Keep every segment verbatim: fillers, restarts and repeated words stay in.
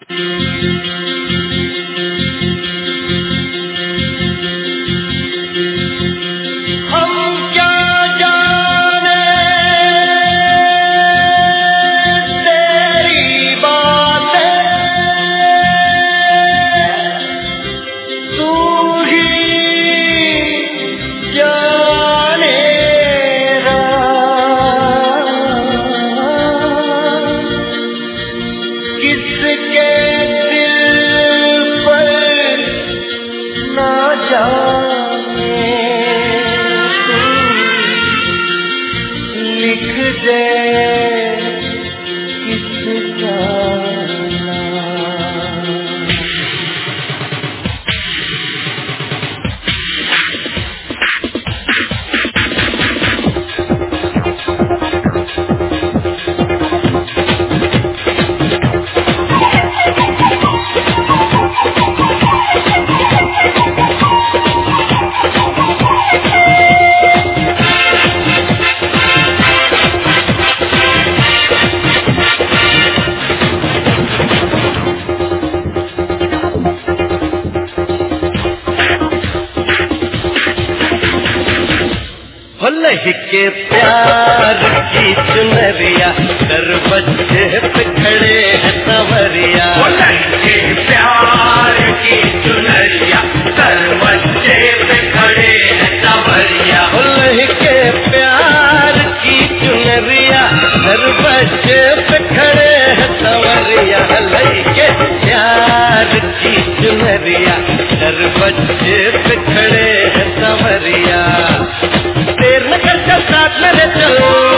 के प्यार की चुनरिया दरवाजे पे खड़े हैं संवरिया, के प्यार की चुनरिया दरवाजे पे खड़े हैं संवरिया, के प्यार की चुनरिया दरवाजे पे खड़े हैं संवरिया, के प्यार की चुनरिया दरवाजे पे खड़े हैं संवरिया। देर न कर चल साथ मेरे चल,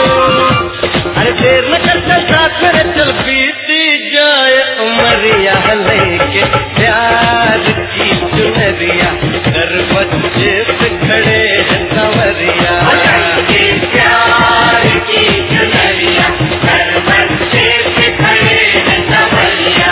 अरे देर न कर चल साथ मेरे चल, बीती जाए उमरिया लेके प्यार की चुनरिया दरवाजे पे खड़े हैं संवरिया, के प्यार की चुनरिया दरवाजे पे खड़े हैं संवरिया।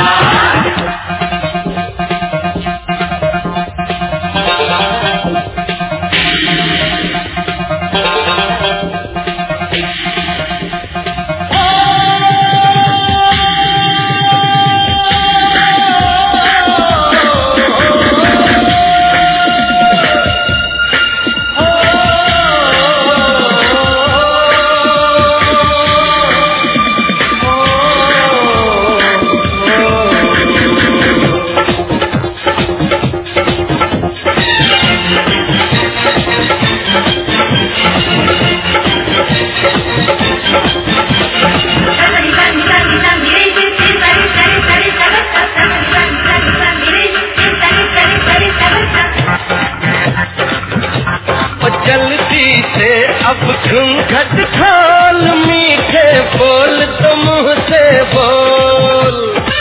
अब घूंघट खोल मीठे बोल तो मुँह से बोल,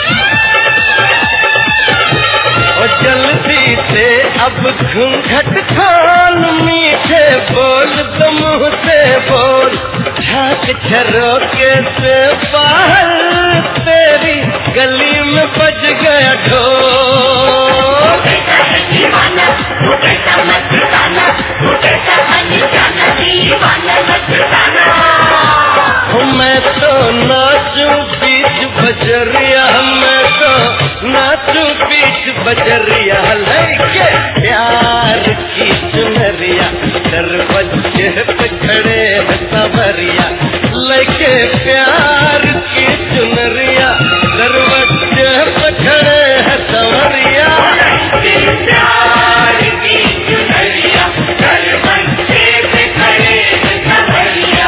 और जल्दी से अब घूंघट खोल मीठे बोल तो मुँह से बोल, झाँक झरोके से बाहर तेरी गली में बज गया ढोल, मैं तो नाचूं बीच बजरिया, मैं तो नाचूं बीच बजरिया लेके प्यार की चुनरिया दरवाजे पे खड़े हैं संवरिया, लेके प्यार की चुनरिया दरवाजे पे खड़े हैं संवरिया, प्यार की चुनरिया दरवाजे पे खड़े हैं संवरिया।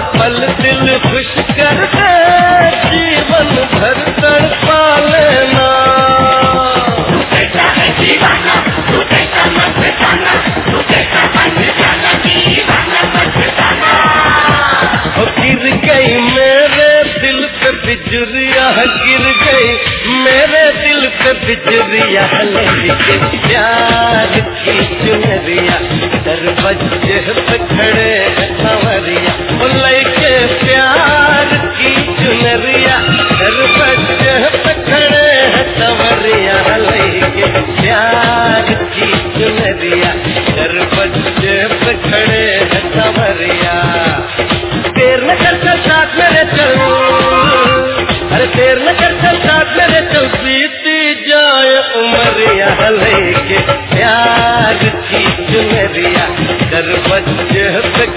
पल दिल खुश कर दे, जीवन भर तड़पा लेना। तू कैसा है दीवाना, तू कैसा मस्ताना, तू कैसा बन जाना दीवाना मस्ताना। ओ गिर गई मेरे दिल पे बिजुरिया, गिर गई मेरे दिल पे बिजुरिया, लेके प्यार की चुनरिया दरवाजे पे खड़े हैं संवरिया। ओ लेके प्यार की चुनरिया दरवाजे पे खड़े हैं संवरिया, लेके प्यार की चुनरिया दरवाजे पे खड़े हैं संवरिया। देर न कर चल साथ मेरे चल, अरे देर न कर चल साथ मेरे चल, बीती जाए उमरिया, लेके प्यार की चुनरिया दरवाजे पे